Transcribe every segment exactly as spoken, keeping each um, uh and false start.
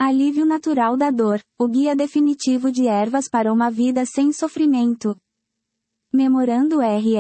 Alívio natural da dor, o guia definitivo de ervas para uma vida sem sofrimento. Memorando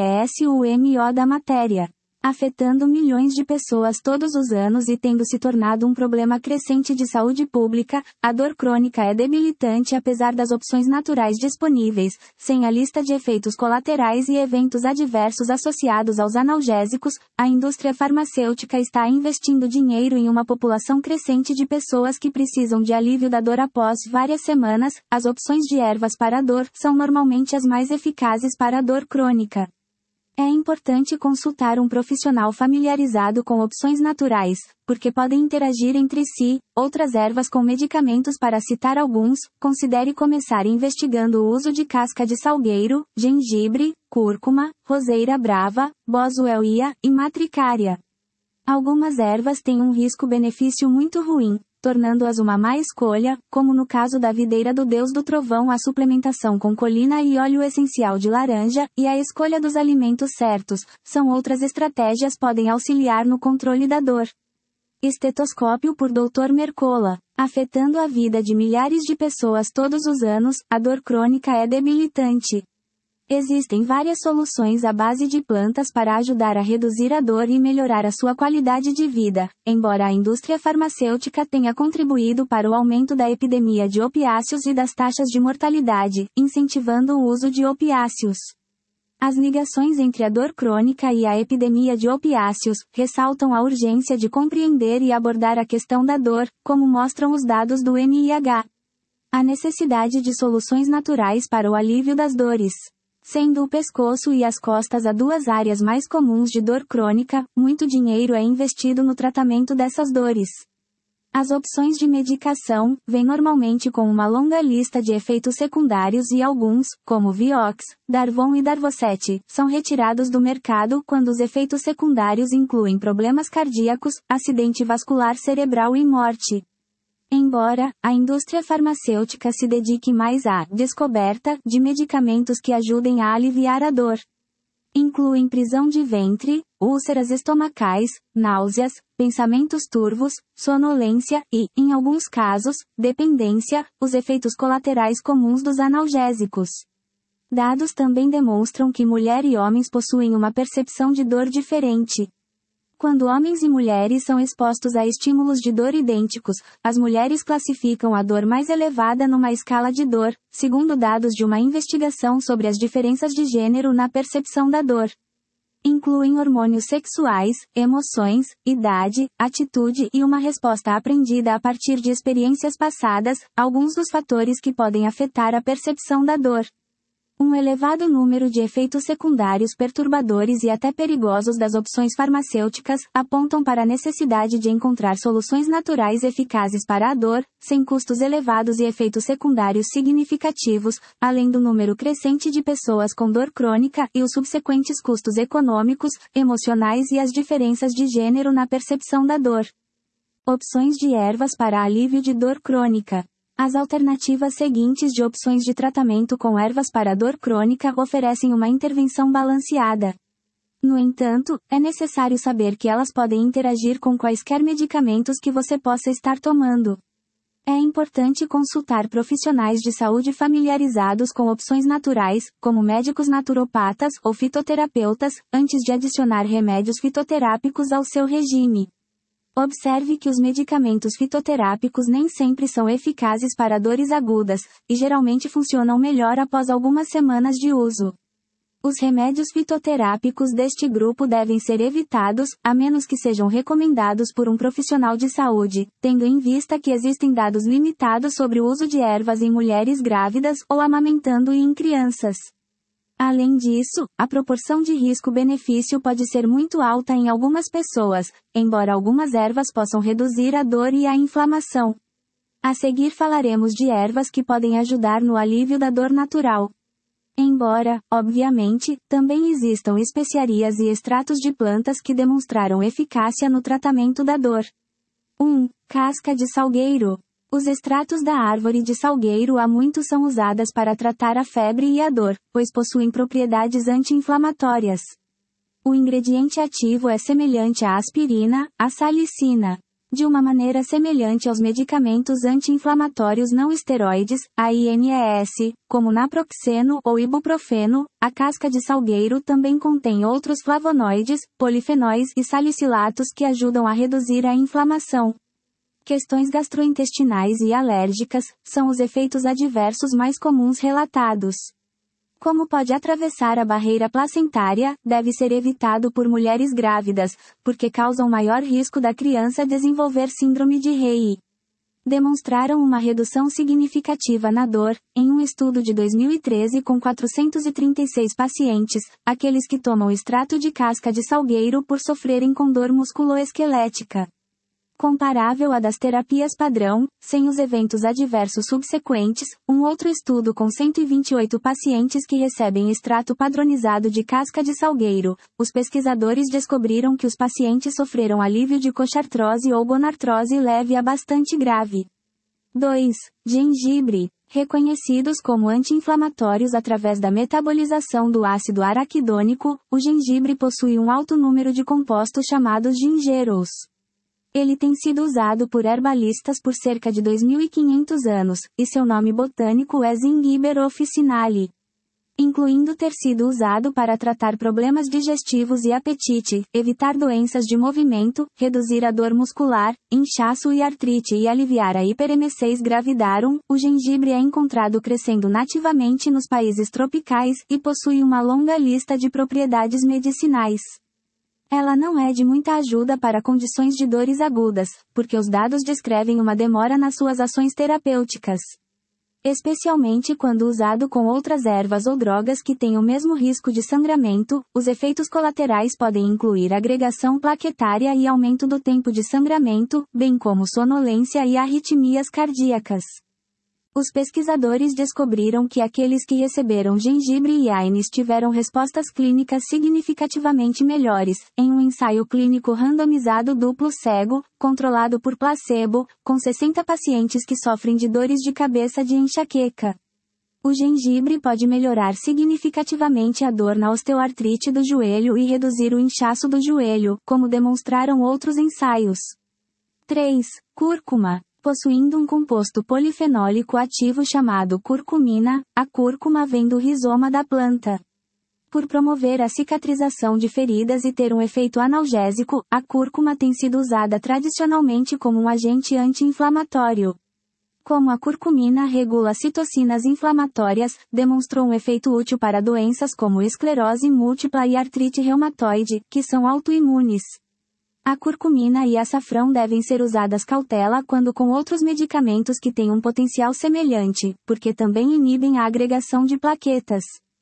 RESUMO da matéria. Afetando milhões de pessoas todos os anos e tendo se tornado um problema crescente de saúde pública, a dor crônica é debilitante apesar das opções naturais disponíveis, sem a lista de efeitos colaterais e eventos adversos associados aos analgésicos. A indústria farmacêutica está investindo dinheiro em uma população crescente de pessoas que precisam de alívio da dor após várias semanas. As opções de ervas para a dor são normalmente as mais eficazes para a dor crônica. É importante consultar um profissional familiarizado com opções naturais, porque podem interagir entre si. Outras ervas com medicamentos, para citar alguns, considere começar investigando o uso de casca de salgueiro, gengibre, cúrcuma, roseira brava, boswellia e matricária. Algumas ervas têm um risco-benefício muito ruim, tornando-as uma má escolha, como no caso da videira do Deus do Trovão. A suplementação com colina e óleo essencial de laranja, e a escolha dos alimentos certos, são outras estratégias que podem auxiliar no controle da dor. Estetoscópio por doutor Mercola. Afetando a vida de milhares de pessoas todos os anos, a dor crônica é debilitante. Existem várias soluções à base de plantas para ajudar a reduzir a dor e melhorar a sua qualidade de vida, embora a indústria farmacêutica tenha contribuído para o aumento da epidemia de opiáceos e das taxas de mortalidade, incentivando o uso de opiáceos. As ligações entre a dor crônica e a epidemia de opiáceos ressaltam a urgência de compreender e abordar a questão da dor, como mostram os dados do N I H. A necessidade de soluções naturais para o alívio das dores. Sendo o pescoço e as costas as duas áreas mais comuns de dor crônica, muito dinheiro é investido no tratamento dessas dores. As opções de medicação vêm normalmente com uma longa lista de efeitos secundários e alguns, como Vioxx, Darvon e Darvocet, são retirados do mercado quando os efeitos secundários incluem problemas cardíacos, acidente vascular cerebral e morte. Embora a indústria farmacêutica se dedique mais à descoberta de medicamentos que ajudem a aliviar a dor, incluem prisão de ventre, úlceras estomacais, náuseas, pensamentos turvos, sonolência e, em alguns casos, dependência, os efeitos colaterais comuns dos analgésicos. Dados também demonstram que mulher e homens possuem uma percepção de dor diferente. Quando homens e mulheres são expostos a estímulos de dor idênticos, as mulheres classificam a dor mais elevada numa escala de dor, segundo dados de uma investigação sobre as diferenças de gênero na percepção da dor. Incluem hormônios sexuais, emoções, idade, atitude e uma resposta aprendida a partir de experiências passadas, alguns dos fatores que podem afetar a percepção da dor. Um elevado número de efeitos secundários perturbadores e até perigosos das opções farmacêuticas apontam para a necessidade de encontrar soluções naturais eficazes para a dor, sem custos elevados e efeitos secundários significativos, além do número crescente de pessoas com dor crônica e os subsequentes custos econômicos, emocionais e as diferenças de gênero na percepção da dor. Opções de ervas para alívio de dor crônica. As alternativas seguintes de opções de tratamento com ervas para dor crônica oferecem uma intervenção balanceada. No entanto, é necessário saber que elas podem interagir com quaisquer medicamentos que você possa estar tomando. É importante consultar profissionais de saúde familiarizados com opções naturais, como médicos naturopatas ou fitoterapeutas, antes de adicionar remédios fitoterápicos ao seu regime. Observe que os medicamentos fitoterápicos nem sempre são eficazes para dores agudas, e geralmente funcionam melhor após algumas semanas de uso. Os remédios fitoterápicos deste grupo devem ser evitados, a menos que sejam recomendados por um profissional de saúde, tendo em vista que existem dados limitados sobre o uso de ervas em mulheres grávidas ou amamentando e em crianças. Além disso, a proporção de risco-benefício pode ser muito alta em algumas pessoas, embora algumas ervas possam reduzir a dor e a inflamação. A seguir falaremos de ervas que podem ajudar no alívio da dor natural. Embora, obviamente, também existam especiarias e extratos de plantas que demonstraram eficácia no tratamento da dor. um. Casca de salgueiro. Os extratos da árvore de salgueiro há muito são usadas para tratar a febre e a dor, pois possuem propriedades anti-inflamatórias. O ingrediente ativo é semelhante à aspirina, à salicina. De uma maneira semelhante aos medicamentos anti-inflamatórios não esteroides, A I N E S, como naproxeno ou ibuprofeno, a casca de salgueiro também contém outros flavonoides, polifenóis e salicilatos que ajudam a reduzir a inflamação. Questões gastrointestinais e alérgicas são os efeitos adversos mais comuns relatados. Como pode atravessar a barreira placentária, deve ser evitado por mulheres grávidas, porque causam maior risco da criança desenvolver síndrome de Reye. Demonstraram uma redução significativa na dor, em um estudo de dois mil e treze com quatrocentos e trinta e seis pacientes, aqueles que tomam extrato de casca de salgueiro por sofrerem com dor musculoesquelética. Comparável à das terapias padrão, sem os eventos adversos subsequentes, um outro estudo com cento e vinte e oito pacientes que recebem extrato padronizado de casca de salgueiro, os pesquisadores descobriram que os pacientes sofreram alívio de coxartrose ou gonartrose leve a bastante grave. dois. Gengibre. Reconhecidos como anti-inflamatórios através da metabolização do ácido araquidônico, o gengibre possui um alto número de compostos chamados gingerols. Ele tem sido usado por herbalistas por cerca de dois mil e quinhentos anos, e seu nome botânico é Zingiber officinale. Incluindo ter sido usado para tratar problemas digestivos e apetite, evitar doenças de movimento, reduzir a dor muscular, inchaço e artrite e aliviar a hiperemesis gravidarum, o gengibre é encontrado crescendo nativamente nos países tropicais e possui uma longa lista de propriedades medicinais. Ela não é de muita ajuda para condições de dores agudas, porque os dados descrevem uma demora nas suas ações terapêuticas. Especialmente quando usado com outras ervas ou drogas que têm o mesmo risco de sangramento, os efeitos colaterais podem incluir agregação plaquetária e aumento do tempo de sangramento, bem como sonolência e arritmias cardíacas. Os pesquisadores descobriram que aqueles que receberam gengibre e A I N E S tiveram respostas clínicas significativamente melhores, em um ensaio clínico randomizado duplo cego, controlado por placebo, com sessenta pacientes que sofrem de dores de cabeça de enxaqueca. O gengibre pode melhorar significativamente a dor na osteoartrite do joelho e reduzir o inchaço do joelho, como demonstraram outros ensaios. três. Cúrcuma. Possuindo um composto polifenólico ativo chamado curcumina, a cúrcuma vem do rizoma da planta. Por promover a cicatrização de feridas e ter um efeito analgésico, a cúrcuma tem sido usada tradicionalmente como um agente anti-inflamatório. Como a curcumina regula citocinas inflamatórias, demonstrou um efeito útil para doenças como esclerose múltipla e artrite reumatoide, que são autoimunes. A curcumina e açafrão devem ser usadas cautela quando com outros medicamentos que têm um potencial semelhante, porque também inibem a agregação de plaquetas.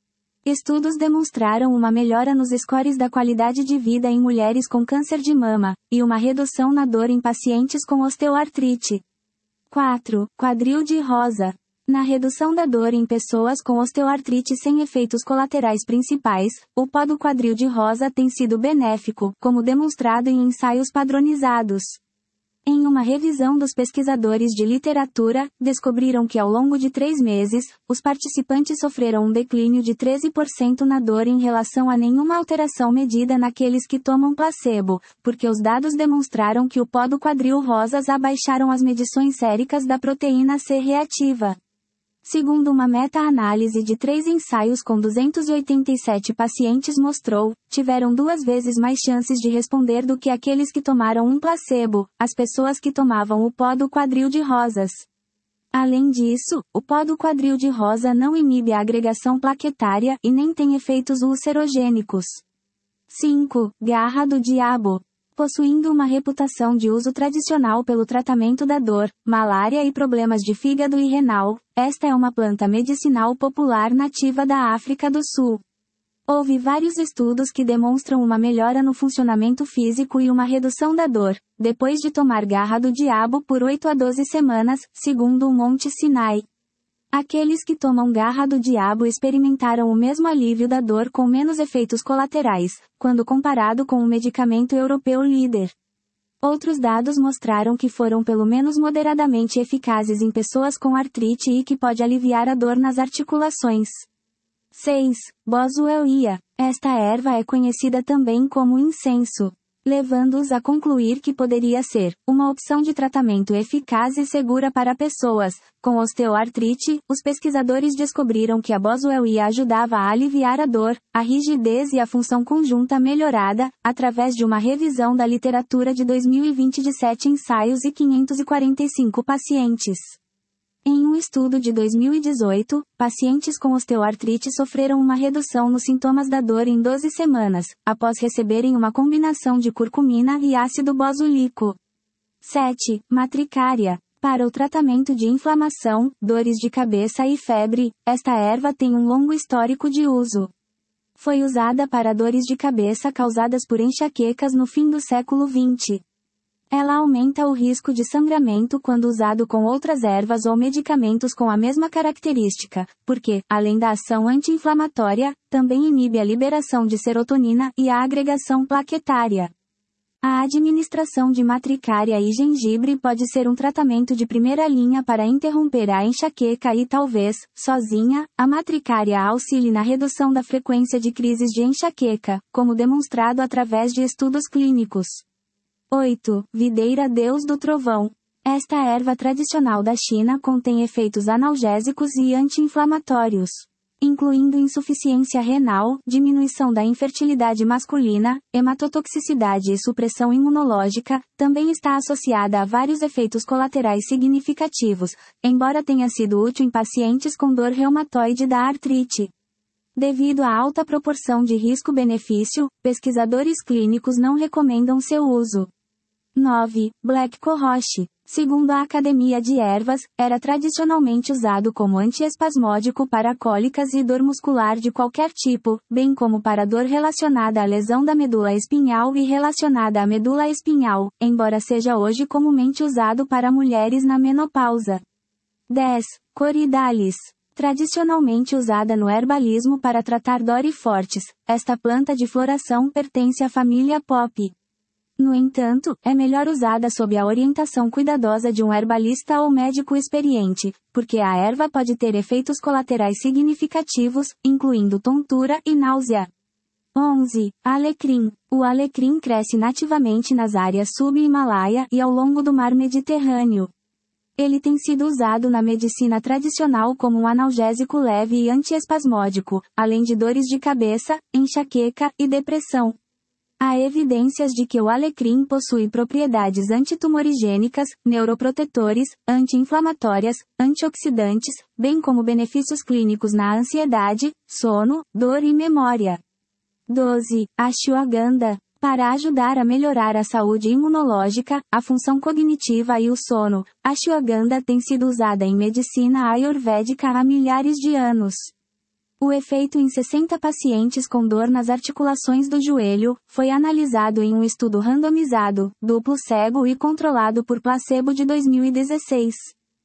Estudos demonstraram uma melhora nos scores da qualidade de vida em mulheres com câncer de mama, e uma redução na dor em pacientes com osteoartrite. quatro. Quadril de rosa. Na redução da dor em pessoas com osteoartrite sem efeitos colaterais principais, o pó do quadril de rosa tem sido benéfico, como demonstrado em ensaios padronizados. Em uma revisão dos pesquisadores de literatura, descobriram que ao longo de três meses, os participantes sofreram um declínio de treze por cento na dor em relação a nenhuma alteração medida naqueles que tomam placebo, porque os dados demonstraram que o pó do quadril rosas abaixaram as medições séricas da proteína C reativa. Segundo uma meta-análise de três ensaios com duzentos e oitenta e sete pacientes mostrou, tiveram duas vezes mais chances de responder do que aqueles que tomaram um placebo, as pessoas que tomavam o pó do quadril de rosas. Além disso, o pó do quadril de rosa não inibe a agregação plaquetária e nem tem efeitos ulcerogênicos. cinco. Garra do diabo. Possuindo uma reputação de uso tradicional pelo tratamento da dor, malária e problemas de fígado e renal, esta é uma planta medicinal popular nativa da África do Sul. Houve vários estudos que demonstram uma melhora no funcionamento físico e uma redução da dor, depois de tomar garra do diabo por oito a doze semanas, segundo o Monte Sinai. Aqueles que tomam garra do diabo experimentaram o mesmo alívio da dor com menos efeitos colaterais, quando comparado com o medicamento europeu líder. Outros dados mostraram que foram pelo menos moderadamente eficazes em pessoas com artrite e que pode aliviar a dor nas articulações. seis. Boswellia. Esta erva é conhecida também como incenso. levando-os a concluir que poderia ser uma opção de tratamento eficaz e segura para pessoas com osteoartrite. Os pesquisadores descobriram que a Boswell I A ajudava a aliviar a dor, a rigidez e a função conjunta melhorada, através de uma revisão da literatura de dois mil e vinte de sete ensaios e quinhentos e quarenta e cinco pacientes. Em um estudo de dois mil e dezoito, pacientes com osteoartrite sofreram uma redução nos sintomas da dor em doze semanas, após receberem uma combinação de curcumina e ácido boswellico. sete. Matricária. Para o tratamento de inflamação, dores de cabeça e febre, esta erva tem um longo histórico de uso. Foi usada para dores de cabeça causadas por enxaquecas no fim do século vinte. Ela aumenta o risco de sangramento quando usado com outras ervas ou medicamentos com a mesma característica, porque, além da ação anti-inflamatória, também inibe a liberação de serotonina e a agregação plaquetária. A administração de matricária e gengibre pode ser um tratamento de primeira linha para interromper a enxaqueca e talvez, sozinha, a matricária auxilie na redução da frequência de crises de enxaqueca, como demonstrado através de estudos clínicos. oito. Videira Deus do Trovão. Esta erva tradicional da China contém efeitos analgésicos e anti-inflamatórios, incluindo insuficiência renal, diminuição da infertilidade masculina, hematotoxicidade e supressão imunológica. Também está associada a vários efeitos colaterais significativos, embora tenha sido útil em pacientes com dor reumatoide da artrite. Devido à alta proporção de risco-benefício, pesquisadores clínicos não recomendam seu uso. nove. Black Cohosh. Segundo a Academia de Ervas, era tradicionalmente usado como antiespasmódico para cólicas e dor muscular de qualquer tipo, bem como para dor relacionada à lesão da medula espinhal e relacionada à medula espinhal, embora seja hoje comumente usado para mulheres na menopausa. dez. Corydalis. Tradicionalmente usada no herbalismo para tratar dorifortes, esta planta de floração pertence à família Poppy. No entanto, é melhor usada sob a orientação cuidadosa de um herbalista ou médico experiente, porque a erva pode ter efeitos colaterais significativos, incluindo tontura e náusea. onze. Alecrim. O alecrim cresce nativamente nas áreas sub-Himalaia e ao longo do mar Mediterrâneo. Ele tem sido usado na medicina tradicional como um analgésico leve e antiespasmódico, além de dores de cabeça, enxaqueca e depressão. Há evidências de que o alecrim possui propriedades antitumorigênicas, neuroprotetores, anti-inflamatórias, antioxidantes, bem como benefícios clínicos na ansiedade, sono, dor e memória. doze. Ashwagandha. Para ajudar a melhorar a saúde imunológica, a função cognitiva e o sono, a ashwagandha tem sido usada em medicina ayurvédica há milhares de anos. O efeito em sessenta pacientes com dor nas articulações do joelho foi analisado em um estudo randomizado, duplo cego e controlado por placebo de dois mil e dezesseis.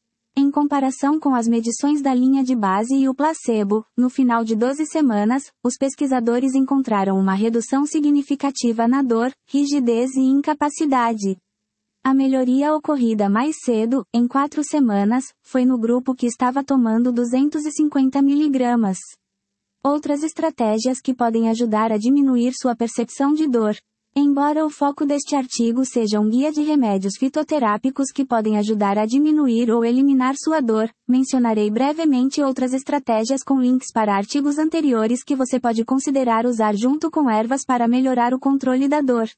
Em comparação com as medições da linha de base e o placebo, no final de doze semanas, os pesquisadores encontraram uma redução significativa na dor, rigidez e incapacidade. A melhoria ocorrida mais cedo, em quatro semanas, foi no grupo que estava tomando duzentos e cinquenta miligramas. Outras estratégias que podem ajudar a diminuir sua percepção de dor. Embora o foco deste artigo seja um guia de remédios fitoterápicos que podem ajudar a diminuir ou eliminar sua dor, mencionarei brevemente outras estratégias com links para artigos anteriores que você pode considerar usar junto com ervas para melhorar o controle da dor.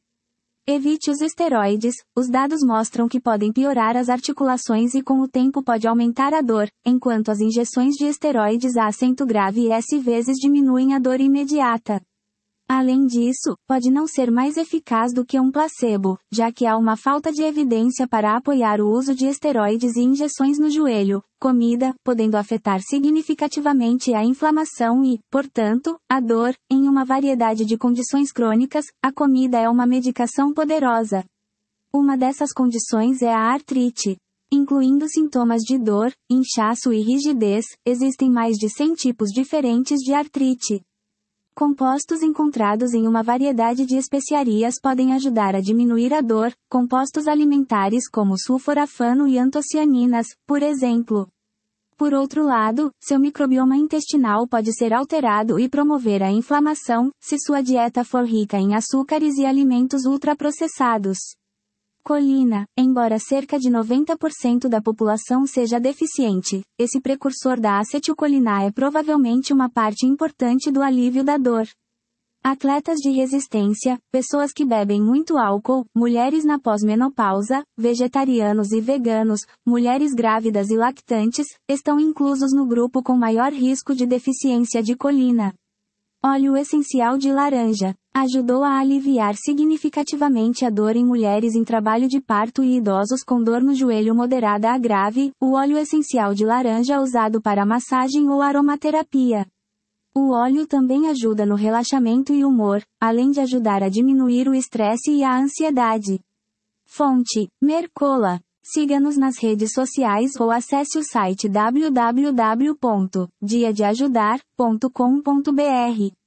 Evite os esteroides. Os dados mostram que podem piorar as articulações e com o tempo pode aumentar a dor, enquanto as injeções de esteroides a acento grave S vezes diminuem a dor imediata. Além disso, pode não ser mais eficaz do que um placebo, já que há uma falta de evidência para apoiar o uso de esteroides e injeções no joelho, comida, podendo afetar significativamente a inflamação e, portanto, a dor. Em uma variedade de condições crônicas, a comida é uma medicação poderosa. Uma dessas condições é a artrite. Incluindo sintomas de dor, inchaço e rigidez, existem mais de cem tipos diferentes de artrite. Compostos encontrados em uma variedade de especiarias podem ajudar a diminuir a dor, compostos alimentares como sulforafano e antocianinas, por exemplo. Por outro lado, seu microbioma intestinal pode ser alterado e promover a inflamação, se sua dieta for rica em açúcares e alimentos ultraprocessados. Colina. Embora cerca de noventa por cento da população seja deficiente, esse precursor da acetilcolina é provavelmente uma parte importante do alívio da dor. Atletas de resistência, pessoas que bebem muito álcool, mulheres na pós-menopausa, vegetarianos e veganos, mulheres grávidas e lactantes, estão inclusos no grupo com maior risco de deficiência de colina. Óleo essencial de laranja. Ajudou a aliviar significativamente a dor em mulheres em trabalho de parto e idosos com dor no joelho moderada a grave. O óleo essencial de laranja é usado para massagem ou aromaterapia. O óleo também ajuda no relaxamento e humor, além de ajudar a diminuir o estresse e a ansiedade. Fonte: Mercola. Siga-nos nas redes sociais ou acesse o site w w w ponto dia de ajudar ponto com ponto b r.